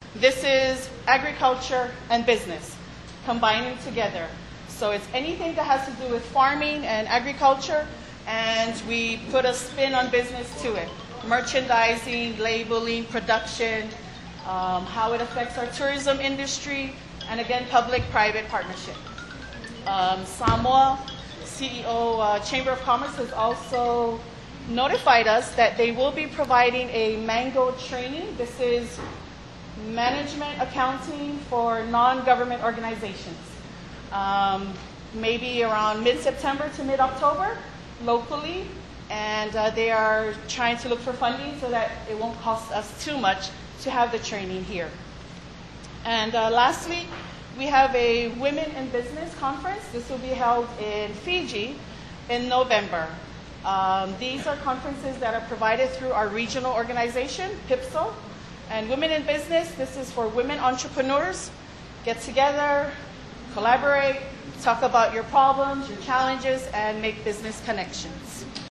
This is agriculture and business combining together. So it's anything that has to do with farming and agriculture, and we put a spin on business to it. Merchandising, labeling, production, how it affects our tourism industry, and again, public-private partnership. Samoa CEO Chamber of Commerce has also notified us that they will be providing a Mango training. This is management accounting for non-government organizations. Maybe around mid-September to mid-October locally, and they are trying to look for funding so that it won't cost us too much to have the training here. And lastly, we have a Women in Business conference. This will be held in Fiji in November. These are conferences that are provided through our regional organization, PIPSO. And Women in Business, this is for women entrepreneurs. Get together, collaborate, talk about your problems, your challenges, and make business connections.